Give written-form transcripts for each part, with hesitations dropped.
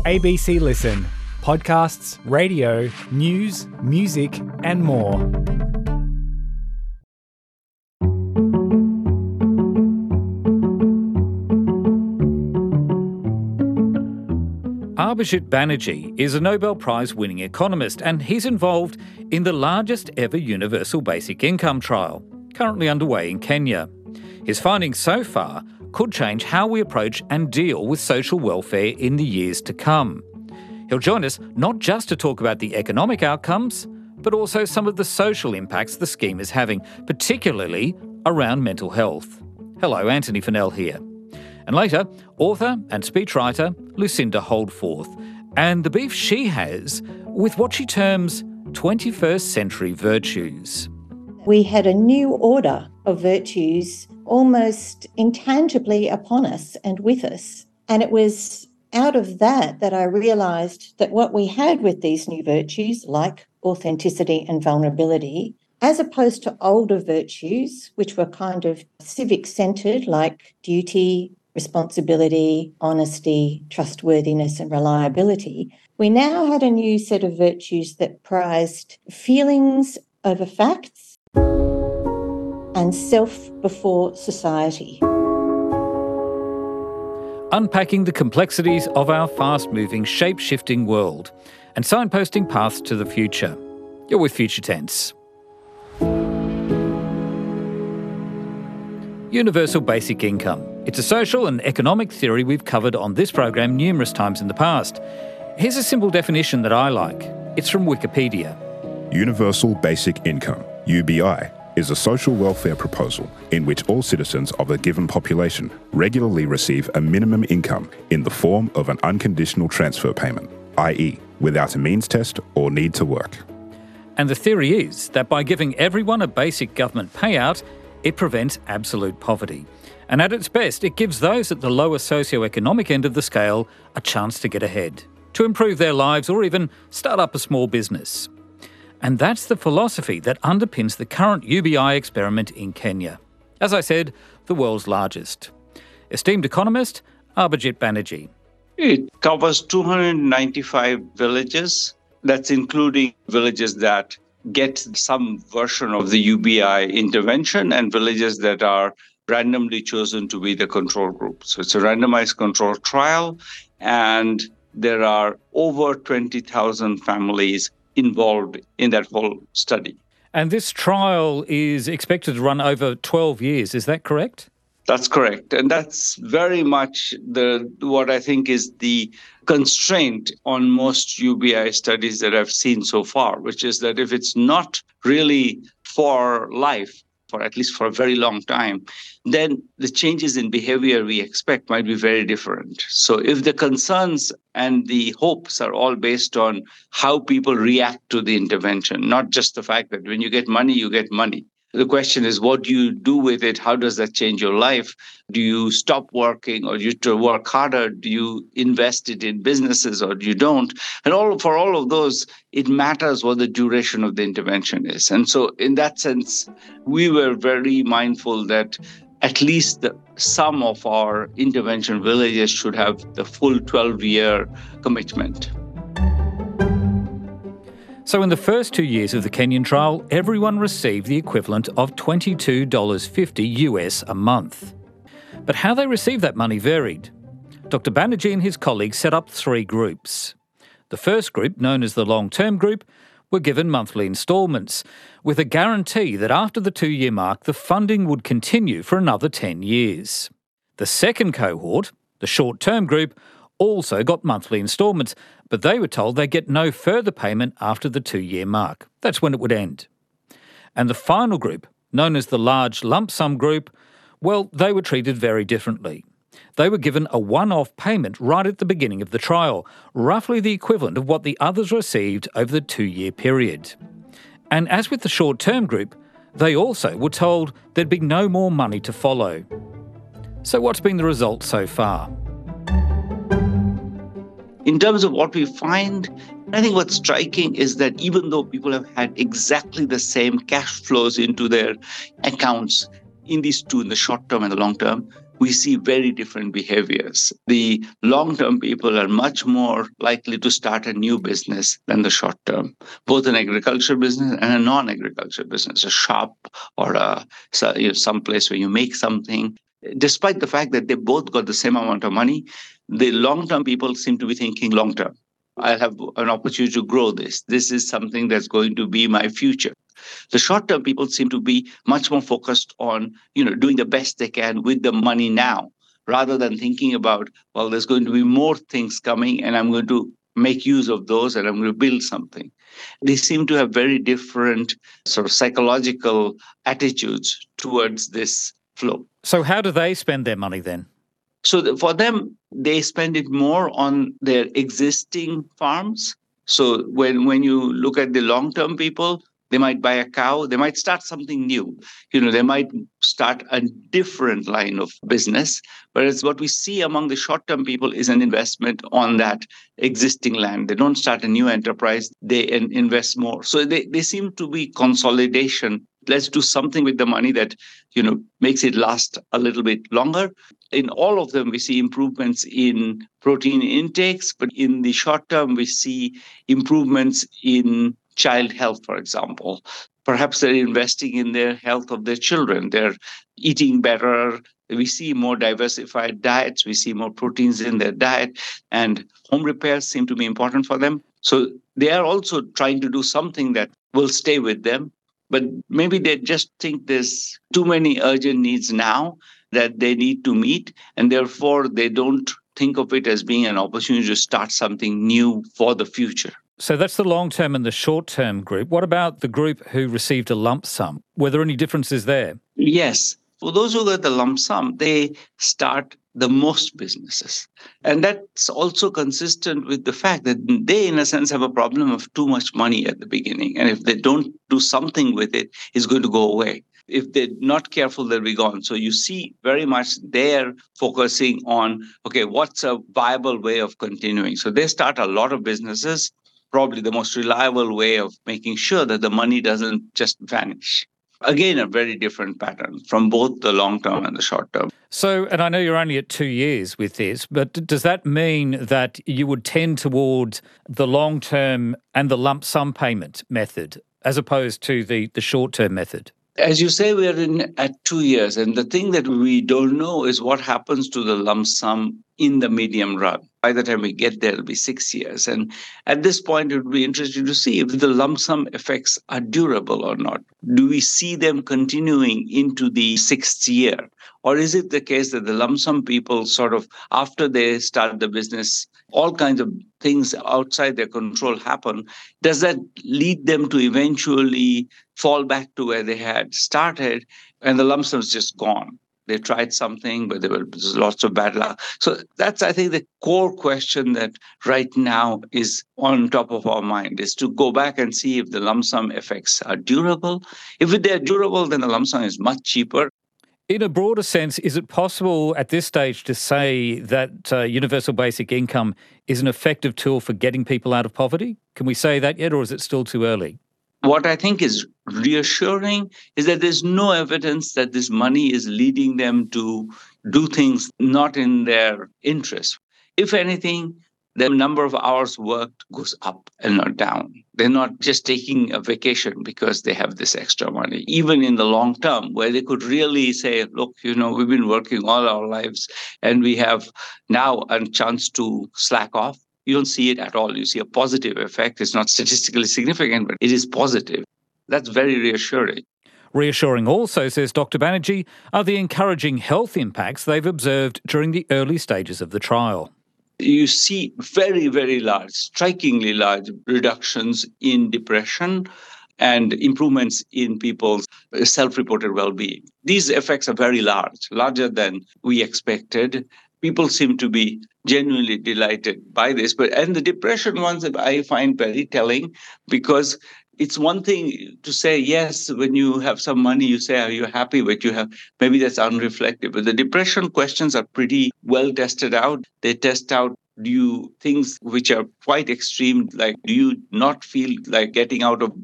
ABC Listen. Podcasts, radio, news, music, and more. Abhijit Banerjee is a Nobel Prize-winning economist, and he's involved in the largest ever universal basic income trial, currently underway in Kenya. His findings so far could change how we approach and deal with social welfare in the years to come. He'll join us not just to talk about the economic outcomes, but also some of the social impacts the scheme is having, particularly around mental health. Hello, Anthony Fennell here. And later, author and speechwriter Lucinda Holdforth, and the beef she has with what she terms 21st century virtues. We had a new order of virtues almost intangibly upon us and with us. And it was out of that I realised that what we had with these new virtues, like authenticity and vulnerability, as opposed to older virtues, which were kind of civic-centred, like duty, responsibility, honesty, trustworthiness and reliability, we now had a new set of virtues that prized feelings over facts and self before society. Unpacking the complexities of our fast-moving, shape-shifting world and signposting paths to the future. You're with Future Tense. Universal basic income. It's a social and economic theory we've covered on this program numerous times in the past. Here's a simple definition that I like. It's from Wikipedia. Universal basic income, UBI, is a social welfare proposal in which all citizens of a given population regularly receive a minimum income in the form of an unconditional transfer payment, i.e., without a means test or need to work. And the theory is that by giving everyone a basic government payout, it prevents absolute poverty. And at its best, it gives those at the lower socio-economic end of the scale a chance to get ahead, to improve their lives or even start up a small business. And that's the philosophy that underpins the current UBI experiment in Kenya. As I said, the world's largest. Esteemed economist, Abhijit Banerjee. It covers 295 villages. That's including villages that get some version of the UBI intervention and villages that are randomly chosen to be the control group. So it's a randomized control trial, and there are over 20,000 families involved in that whole study. And this trial is expected to run over 12 years, is that correct? That's correct. And that's very much what I think is the constraint on most UBI studies that I've seen so far, which is that if it's not really for life, or at least for a very long time, then the changes in behavior we expect might be very different. So if the concerns and the hopes are all based on how people react to the intervention, not just the fact that when you get money, you get money. The question is, what do you do with it? How does that change your life? Do you stop working or do you work harder? Do you invest it in businesses or you don't? And for all of those, it matters what the duration of the intervention is. And so in that sense, we were very mindful that at least some of our intervention villages should have the full 12-year commitment. So in the first 2 years of the Kenyan trial, everyone received the equivalent of $22.50 US a month. But how they received that money varied. Dr. Banerjee and his colleagues set up 3 groups. The first group, known as the long-term group, were given monthly instalments, with a guarantee that after the 2-year mark, the funding would continue for another 10 years. The second cohort, the short-term group, also got monthly instalments, but they were told they'd get no further payment after the 2-year mark. That's when it would end. And the final group, known as the large lump sum group, well, they were treated very differently. They were given a one-off payment right at the beginning of the trial, roughly the equivalent of what the others received over the 2-year period. And as with the short-term group, they also were told there'd be no more money to follow. So what's been the result so far? In terms of what we find, I think what's striking is that even though people have had exactly the same cash flows into their accounts in these two, in the short term and the long term, we see very different behaviors. The long-term people are much more likely to start a new business than the short-term, both an agriculture business and a non-agriculture business, a shop or some place where you make something. Despite the fact that they both got the same amount of money, the long-term people seem to be thinking long-term. I'll have an opportunity to grow this. This is something that's going to be my future. The short-term people seem to be much more focused on, doing the best they can with the money now, rather than thinking about, well, there's going to be more things coming and I'm going to make use of those and I'm going to build something. They seem to have very different sort of psychological attitudes towards this flow. So how do they spend their money then? So for them, they spend it more on their existing farms. So when you look at the long-term people, they might buy a cow, they might start something new. They might start a different line of business. Whereas what we see among the short-term people is an investment on that existing land. They don't start a new enterprise, they invest more. So they seem to be consolidation. Let's do something with the money that, makes it last a little bit longer. In all of them, we see improvements in protein intakes, but in the short term, we see improvements in child health, for example. Perhaps they're investing in the health of their children. They're eating better. We see more diversified diets. We see more proteins in their diet. And home repairs seem to be important for them. So they are also trying to do something that will stay with them. But maybe they just think there's too many urgent needs now that they need to meet. And therefore, they don't think of it as being an opportunity to start something new for the future. So that's the long-term and the short-term group. What about the group who received a lump sum? Were there any differences there? Yes. For those who got the lump sum, they start the most businesses. And that's also consistent with the fact that they, in a sense, have a problem of too much money at the beginning. And if they don't do something with it, it's going to go away. If they're not careful, they'll be gone. So you see very much they're focusing on, okay, what's a viable way of continuing? So they start a lot of businesses, probably the most reliable way of making sure that the money doesn't just vanish. Again, a very different pattern from both the long term and the short term. So, and I know you're only at 2 years with this, but does that mean that you would tend toward the long term and the lump sum payment method as opposed to the short term method? As you say, we are at 2 years. And the thing that we don't know is what happens to the lump sum in the medium run. By the time we get there, it'll be 6 years. And at this point, it would be interesting to see if the lump sum effects are durable or not. Do we see them continuing into the 6th year? Or is it the case that the lump sum people sort of, after they start the business, all kinds of things outside their control happen? Does that lead them to eventually fall back to where they had started and the lump sum is just gone? They tried something, but there was lots of bad luck. So that's, I think, the core question that right now is on top of our mind, is to go back and see if the lump sum effects are durable. If they're durable, then the lump sum is much cheaper. In a broader sense, is it possible at this stage to say that universal basic income is an effective tool for getting people out of poverty? Can we say that yet, or is it still too early? What I think is reassuring is that there's no evidence that this money is leading them to do things not in their interest. If anything, the number of hours worked goes up and not down. They're not just taking a vacation because they have this extra money. Even in the long term, where they could really say, look, we've been working all our lives and we have now a chance to slack off. You don't see it at all. You see a positive effect. It's not statistically significant, but it is positive. That's very reassuring. Reassuring also, says Dr. Banerjee, are the encouraging health impacts they've observed during the early stages of the trial. You see very, very large, strikingly large reductions in depression and improvements in people's self-reported well-being. These effects are very large, larger than we expected. People seem to be genuinely delighted by this. And the depression ones I find very telling, because it's one thing to say, yes, when you have some money, you say, are you happy? But you have, maybe that's unreflective. But the depression questions are pretty well tested out. They test out things which are quite extreme, like do you not feel like getting out of bed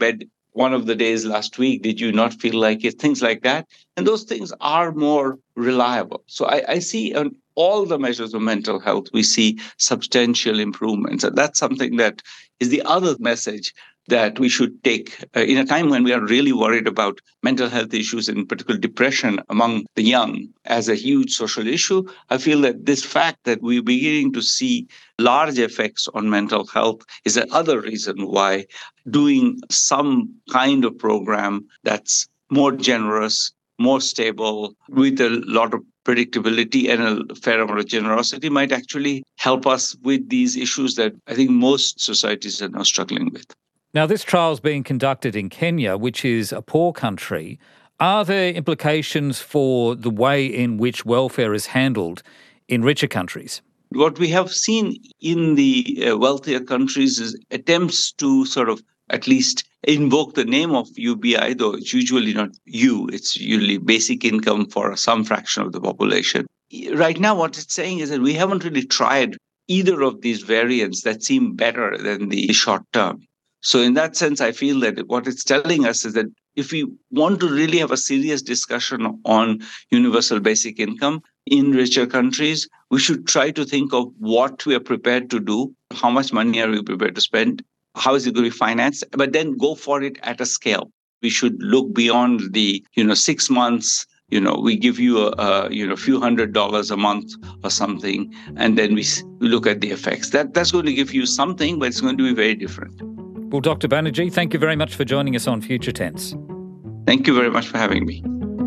one of the days last week, did you not feel like it? Things like that. And those things are more reliable. So I see on all the measures of mental health, we see substantial improvements. And that's something that is the other message that we should take in a time when we are really worried about mental health issues, in particular depression among the young as a huge social issue. I feel that this fact that we're beginning to see large effects on mental health is another reason why doing some kind of program that's more generous, more stable, with a lot of predictability and a fair amount of generosity might actually help us with these issues that I think most societies are now struggling with. Now, this trial is being conducted in Kenya, which is a poor country. Are there implications for the way in which welfare is handled in richer countries? What we have seen in the wealthier countries is attempts to sort of at least invoke the name of UBI, though it's usually not it's usually basic income for some fraction of the population. Right now, what it's saying is that we haven't really tried either of these variants that seem better than the short term. So in that sense, I feel that what it's telling us is that if we want to really have a serious discussion on universal basic income in richer countries, we should try to think of what we are prepared to do, how much money are we prepared to spend, how is it going to be financed, but then go for it at a scale. We should look beyond the 6 months. We give you a few $100s a month or something, and then we look at the effects. That's going to give you something, but it's going to be very different. Well, Dr. Banerjee, thank you very much for joining us on Future Tense. Thank you very much for having me.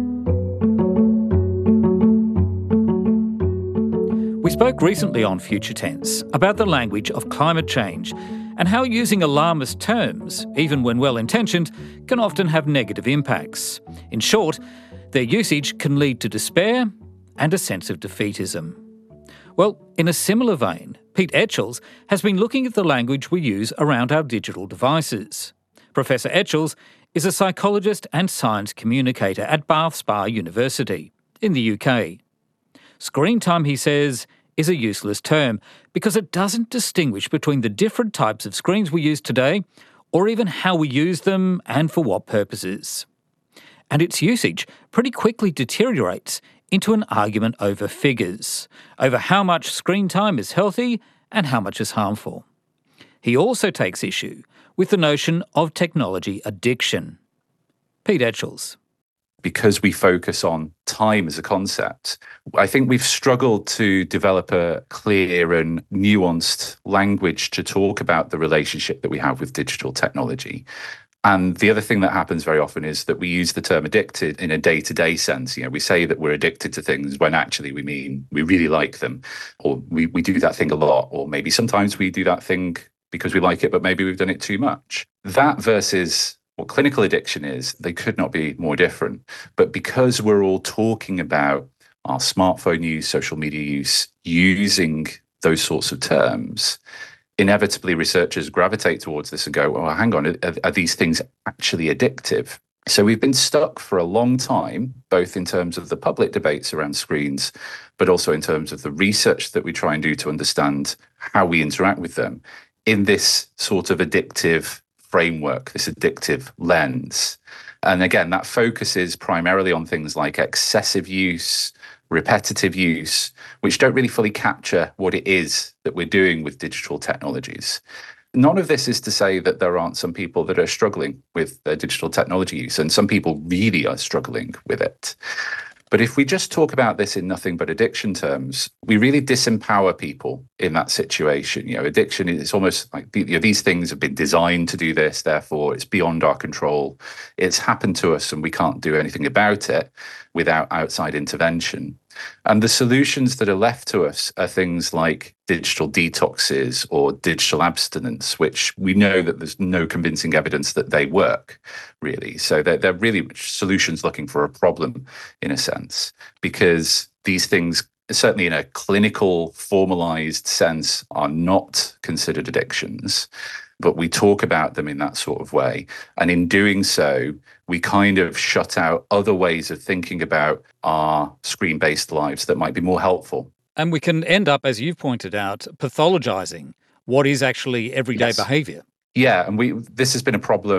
We spoke recently on Future Tense about the language of climate change and how using alarmist terms, even when well-intentioned, can often have negative impacts. In short, their usage can lead to despair and a sense of defeatism. Well, in a similar vein, Pete Etchells has been looking at the language we use around our digital devices. Professor Etchells is a psychologist and science communicator at Bath Spa University in the UK. Screen time, he says, is a useless term because it doesn't distinguish between the different types of screens we use today or even how we use them and for what purposes. And its usage pretty quickly deteriorates into an argument over figures, over how much screen time is healthy and how much is harmful. He also takes issue with the notion of technology addiction. Pete Etchells. Because we focus on time as a concept, I think we've struggled to develop a clear and nuanced language to talk about the relationship that we have with digital technology. And the other thing that happens very often is that we use the term addicted in a day-to-day sense. We say that we're addicted to things when actually we mean we really like them, or we do that thing a lot, or maybe sometimes we do that thing because we like it, but maybe we've done it too much. That versus what clinical addiction is, they could not be more different. But because we're all talking about our smartphone use, social media use, using those sorts of terms, inevitably researchers gravitate towards this and go, oh, hang on, are these things actually addictive? So we've been stuck for a long time, both in terms of the public debates around screens, but also in terms of the research that we try and do to understand how we interact with them, in this sort of addictive framework, this addictive lens. And again, that focuses primarily on things like excessive use, repetitive use, which don't really fully capture what it is that we're doing with digital technologies. None of this is to say that there aren't some people that are struggling with digital technology use, and some people really are struggling with it. But if we just talk about this in nothing but addiction terms, we really disempower people in that situation. Addiction is almost like these things have been designed to do this, therefore it's beyond our control. It's happened to us and we can't do anything about it without outside intervention. And the solutions that are left to us are things like digital detoxes or digital abstinence, which we know that there's no convincing evidence that they work, really. So they're really solutions looking for a problem, in a sense, because these things, certainly in a clinical, formalized sense, are not considered addictions. But we talk about them in that sort of way. And in doing so, we kind of shut out other ways of thinking about our screen-based lives that might be more helpful. And we can end up, as you've pointed out, pathologizing what is actually everyday behavior. Yeah, and this has been a problem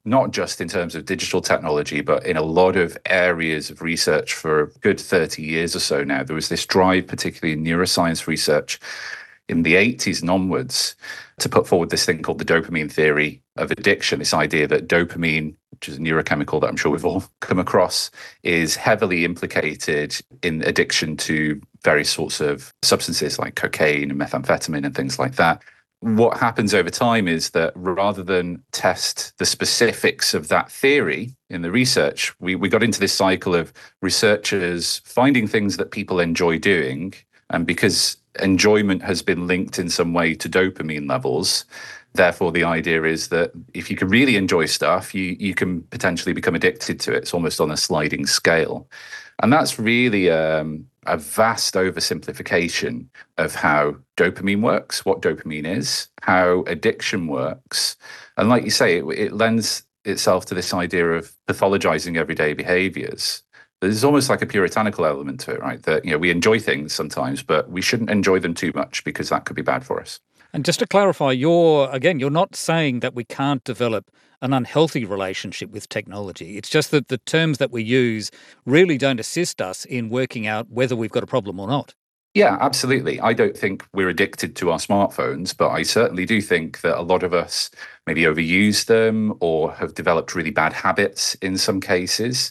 not just in terms of digital technology, but in a lot of areas of research for a good 30 years or so now. There was this drive, particularly in neuroscience research in the 80s and onwards, to put forward this thing called the dopamine theory of addiction, this idea that dopamine, which is a neurochemical that I'm sure we've all come across, is heavily implicated in addiction to various sorts of substances like cocaine and methamphetamine and things like that. What happens over time is that rather than test the specifics of that theory in the research, we got into this cycle of researchers finding things that people enjoy doing. And because enjoyment has been linked in some way to dopamine levels, therefore the idea is that if you can really enjoy stuff, you can potentially become addicted to it. It's almost on a sliding scale. And that's really a vast oversimplification of how dopamine works, what dopamine is, how addiction works. And like you say, it lends itself to this idea of pathologizing everyday behaviors. There's almost like a puritanical element to it, right? That, we enjoy things sometimes, but we shouldn't enjoy them too much because that could be bad for us. And just to clarify, you're not saying that we can't develop an unhealthy relationship with technology. It's just that the terms that we use really don't assist us in working out whether we've got a problem or not. Yeah, absolutely. I don't think we're addicted to our smartphones, but I certainly do think that a lot of us maybe overuse them or have developed really bad habits in some cases.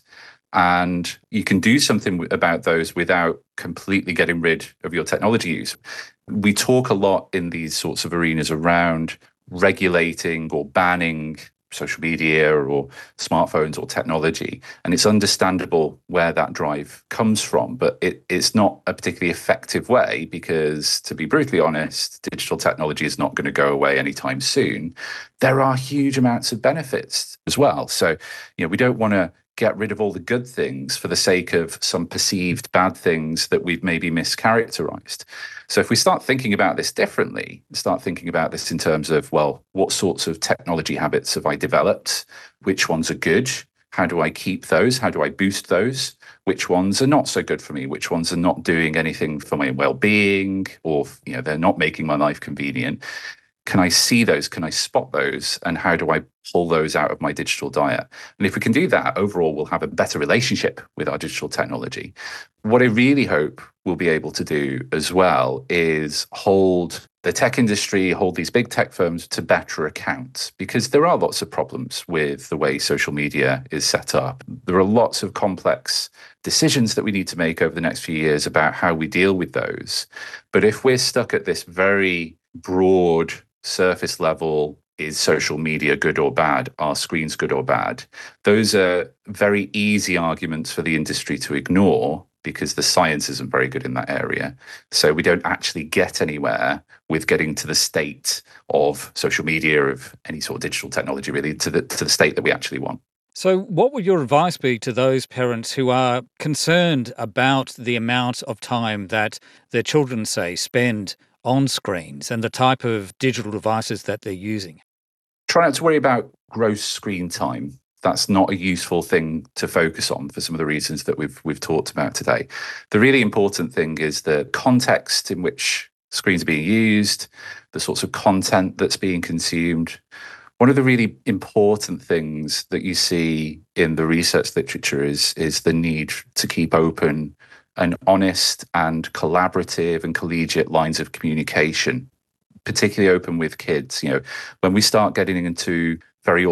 And you can do something about those without completely getting rid of your technology use. We talk a lot in these sorts of arenas around regulating or banning social media or smartphones or technology. And it's understandable where that drive comes from, but it's not a particularly effective way because, to be brutally honest, digital technology is not going to go away anytime soon. There are huge amounts of benefits as well. So, we don't want to get rid of all the good things for the sake of some perceived bad things that we've maybe mischaracterized. So if we start thinking about this differently, start thinking about this in terms of, well, what sorts of technology habits have I developed? Which ones are good? How do I keep those? How do I boost those? Which ones are not so good for me? Which ones are not doing anything for my well-being, or they're not making my life convenient? Can I see those? Can I spot those? And how do I pull those out of my digital diet? And if we can do that, overall, we'll have a better relationship with our digital technology. What I really hope we'll be able to do as well is hold the tech industry, hold these big tech firms to better account, because there are lots of problems with the way social media is set up. There are lots of complex decisions that we need to make over the next few years about how we deal with those. But if we're stuck at this very broad surface level, is social media good or bad? Are screens good or bad? Those are very easy arguments for the industry to ignore because the science isn't very good in that area. So we don't actually get anywhere with getting to the state of social media, of any sort of digital technology, really, to the state that we actually want. So what would your advice be to those parents who are concerned about the amount of time that their children, say, spend on screens and the type of digital devices that they're using? Try not to worry about gross screen time. That's not a useful thing to focus on for some of the reasons that we've talked about today. The really important thing is the context in which screens are being used, the sorts of content that's being consumed. One of the really important things that you see in the research literature is the need to keep open and honest and collaborative and collegiate lines of communication, particularly open with kids. When we start getting into very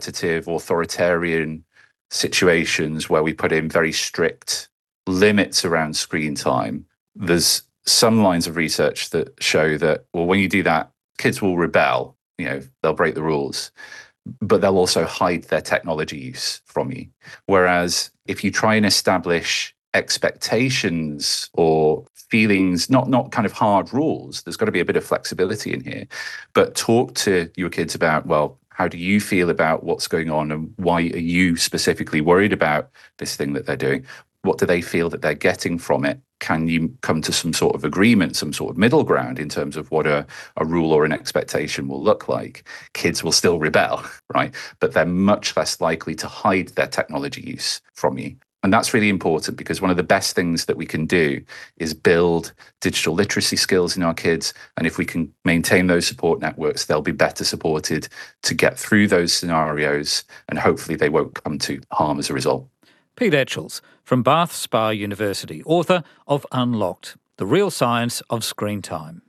authoritarian situations where we put in very strict limits around screen time, there's some lines of research that show that, well, when you do that, kids will rebel, they'll break the rules, but they'll also hide their technology use from you. Whereas if you try and establish expectations or feelings, not kind of hard rules, there's got to be a bit of flexibility in here, but talk to your kids about, well, how do you feel about what's going on and why are you specifically worried about this thing that they're doing? What do they feel that they're getting from it? Can you come to some sort of agreement, some sort of middle ground in terms of what a rule or an expectation will look like? Kids will still rebel, right? But they're much less likely to hide their technology use from you. And that's really important because one of the best things that we can do is build digital literacy skills in our kids. And if we can maintain those support networks, they'll be better supported to get through those scenarios, and hopefully they won't come to harm as a result. Pete Etchells from Bath Spa University, author of Unlocked, The Real Science of Screen Time.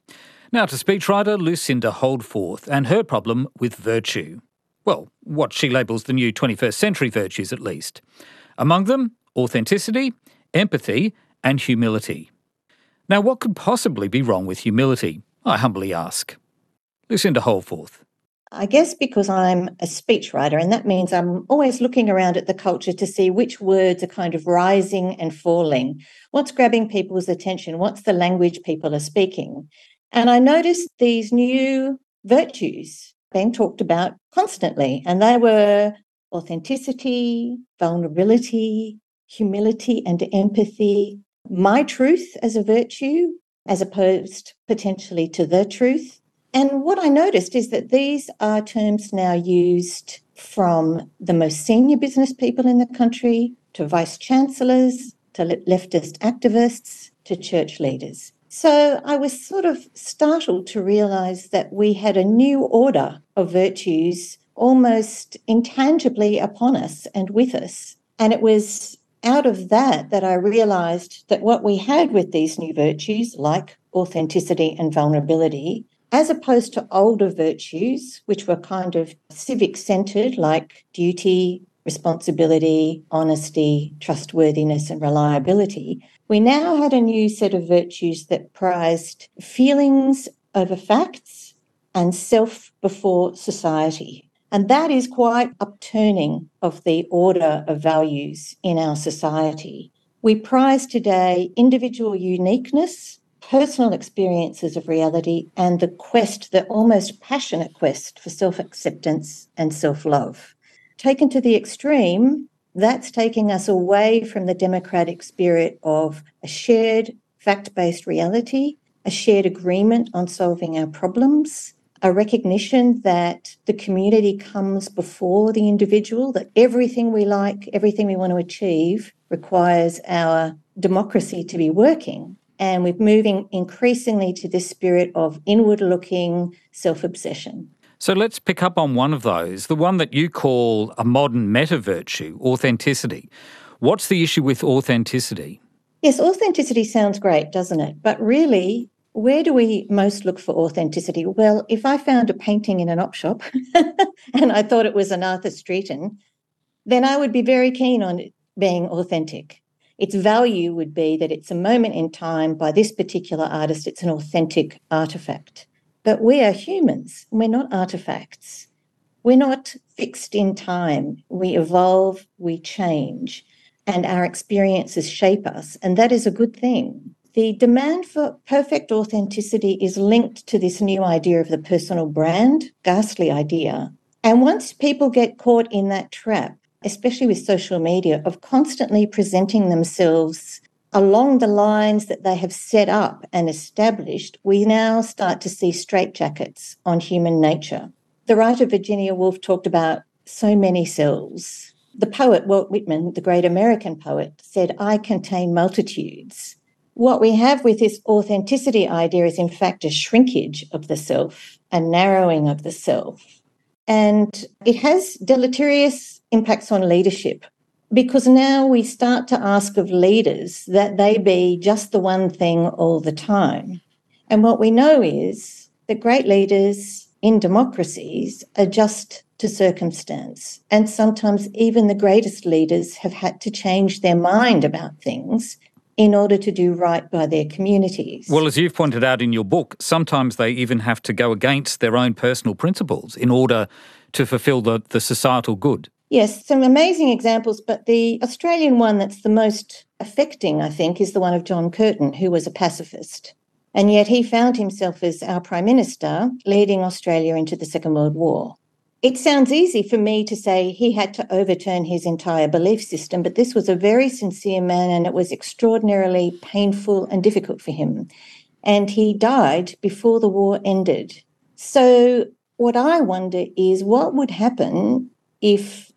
Now to speechwriter Lucinda Holdforth and her problem with virtue. Well, what she labels the new 21st century virtues at least. Among them, authenticity, empathy and humility. Now, what could possibly be wrong with humility, I humbly ask? Lucinda Holdforth. I guess because I'm a speechwriter, and that means I'm always looking around at the culture to see which words are kind of rising and falling. What's grabbing people's attention? What's the language people are speaking? And I noticed these new virtues being talked about constantly, and they were authenticity, vulnerability, humility and empathy, my truth as a virtue, as opposed potentially to the truth. And what I noticed is that these are terms now used from the most senior business people in the country to vice chancellors, to leftist activists, to church leaders. So I was sort of startled to realise that we had a new order of virtues almost intangibly upon us and with us. And it was out of that I realised that what we had with these new virtues, like authenticity and vulnerability, as opposed to older virtues, which were kind of civic-centred, like duty, responsibility, honesty, trustworthiness and reliability, we now had a new set of virtues that prized feelings over facts and self before society. And that is quite upturning of the order of values in our society. We prize today individual uniqueness, personal experiences of reality, and the almost passionate quest for self-acceptance and self-love. Taken to the extreme, that's taking us away from the democratic spirit of a shared fact-based reality, a shared agreement on solving our problems, a recognition that the community comes before the individual, that everything we like, everything we want to achieve requires our democracy to be working. And we're moving increasingly to this spirit of inward-looking self-obsession. So let's pick up on one of those, the one that you call a modern meta-virtue, authenticity. What's the issue with authenticity? Yes, authenticity sounds great, doesn't it? But really, where do we most look for authenticity? Well, if I found a painting in an op shop and I thought it was an Arthur Streeton, then I would be very keen on it being authentic. Its value would be that it's a moment in time by this particular artist, it's an authentic artefact. But we are humans, we're not artefacts. We're not fixed in time. We evolve, we change, and our experiences shape us, and that is a good thing. The demand for perfect authenticity is linked to this new idea of the personal brand, ghastly idea. And once people get caught in that trap, especially with social media, of constantly presenting themselves along the lines that they have set up and established, we now start to see straitjackets on human nature. The writer Virginia Woolf talked about so many selves. The poet Walt Whitman, the great American poet, said, "I contain multitudes." What we have with this authenticity idea is in fact a shrinkage of the self, a narrowing of the self. And it has deleterious impacts on leadership, because now we start to ask of leaders that they be just the one thing all the time. And what we know is that great leaders in democracies adjust to circumstance. And sometimes even the greatest leaders have had to change their mind about things in order to do right by their communities. Well, as you've pointed out in your book, sometimes they even have to go against their own personal principles in order to fulfil the societal good. Yes, some amazing examples, but the Australian one that's the most affecting, I think, is the one of John Curtin, who was a pacifist. And yet he found himself as our Prime Minister leading Australia into the Second World War. It sounds easy for me to say he had to overturn his entire belief system, but this was a very sincere man and it was extraordinarily painful and difficult for him. And he died before the war ended. So what I wonder is what would happen if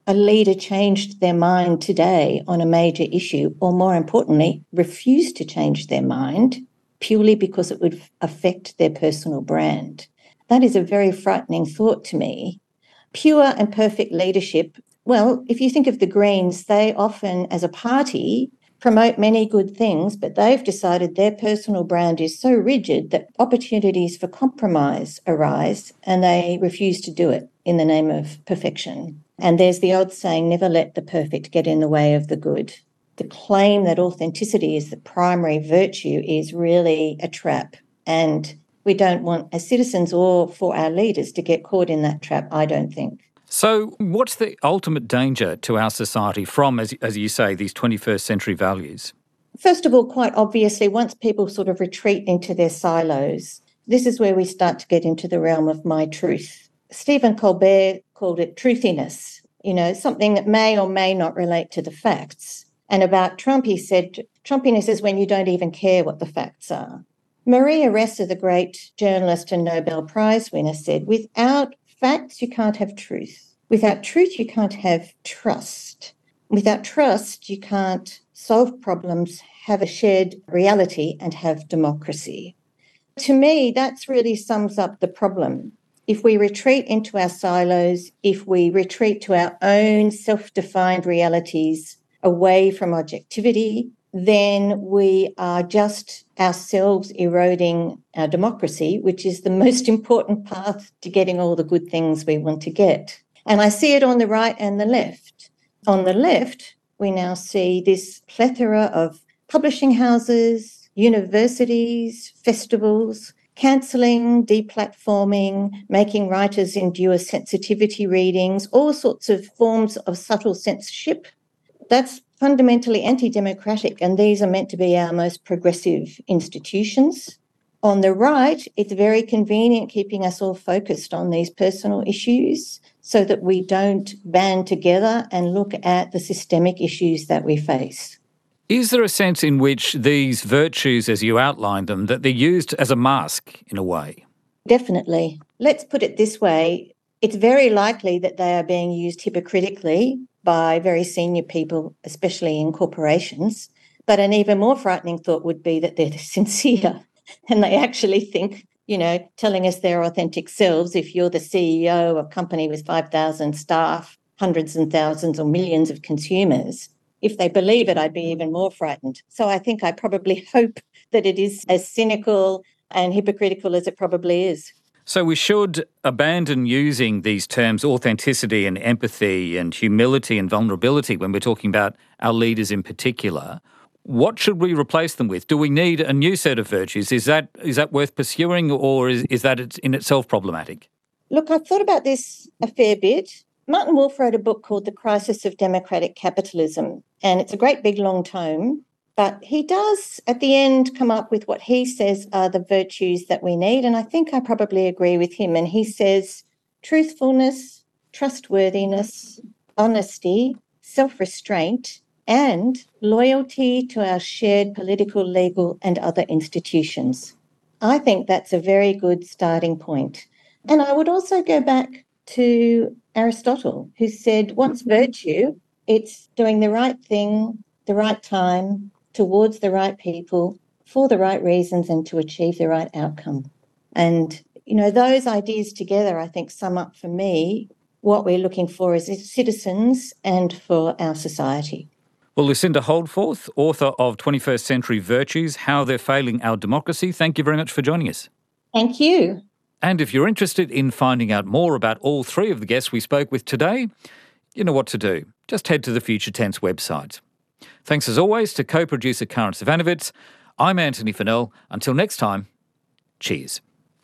a leader changed their mind today on a major issue, or more importantly, refused to change their mind purely because it would affect their personal brand. That is a very frightening thought to me. Pure and perfect leadership, well, if you think of the Greens, they often, as a party, promote many good things, but they've decided their personal brand is so rigid that opportunities for compromise arise and they refuse to do it in the name of perfection. And there's the old saying, never let the perfect get in the way of the good. The claim that authenticity is the primary virtue is really a trap. And we don't want, as citizens or for our leaders, to get caught in that trap, I don't think. So what's the ultimate danger to our society from, as you say, these 21st century values? First of all, quite obviously, once people sort of retreat into their silos, this is where we start to get into the realm of my truth. Stephen Colbert called it truthiness, something that may or may not relate to the facts. And about Trump, he said, Trumpiness is when you don't even care what the facts are. Maria Ressa, the great journalist and Nobel Prize winner, said, without facts, you can't have truth. Without truth, you can't have trust. Without trust, you can't solve problems, have a shared reality, and have democracy. To me, that really sums up the problem. If we retreat into our silos, if we retreat to our own self-defined realities away from objectivity, then we are just ourselves eroding our democracy, which is the most important path to getting all the good things we want to get. And I see it on the right and the left. On the left, we now see this plethora of publishing houses, universities, festivals, cancelling, deplatforming, making writers endure sensitivity readings, all sorts of forms of subtle censorship. That's fundamentally anti-democratic, and these are meant to be our most progressive institutions. On the right, it's very convenient keeping us all focused on these personal issues so that we don't band together and look at the systemic issues that we face. Is there a sense in which these virtues, as you outlined them, that they're used as a mask in a way? Definitely. Let's put it this way. It's very likely that they are being used hypocritically by very senior people, especially in corporations. But an even more frightening thought would be that they're sincere and they actually think, telling us their authentic selves. If you're the CEO of a company with 5,000 staff, hundreds and thousands or millions of consumers, if they believe it, I'd be even more frightened. So I think I probably hope that it is as cynical and hypocritical as it probably is. So we should abandon using these terms authenticity and empathy and humility and vulnerability when we're talking about our leaders in particular. What should we replace them with? Do we need a new set of virtues? Is that worth pursuing, or is that in itself problematic? Look, I've thought about this a fair bit. Martin Wolf wrote a book called The Crisis of Democratic Capitalism, and it's a great big long tome. But he does, at the end, come up with what he says are the virtues that we need. And I think I probably agree with him. And he says truthfulness, trustworthiness, honesty, self-restraint, and loyalty to our shared political, legal, and other institutions. I think that's a very good starting point. And I would also go back to Aristotle, who said, what's virtue? It's doing the right thing, the right time, towards the right people, for the right reasons, and to achieve the right outcome. And, those ideas together, I think, sum up for me what we're looking for as citizens and for our society. Well, Lucinda Holdforth, author of 21st Century Virtues, How They're Failing Our Democracy, thank you very much for joining us. Thank you. And if you're interested in finding out more about all three of the guests we spoke with today, you know what to do. Just head to the Future Tense website. Thanks as always to co-producer Karen Savanovitz. I'm Anthony Fennell. Until next time, cheers.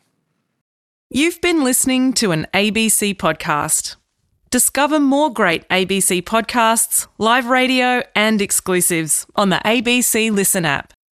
You've been listening to an ABC podcast. Discover more great ABC podcasts, live radio and exclusives on the ABC Listen app.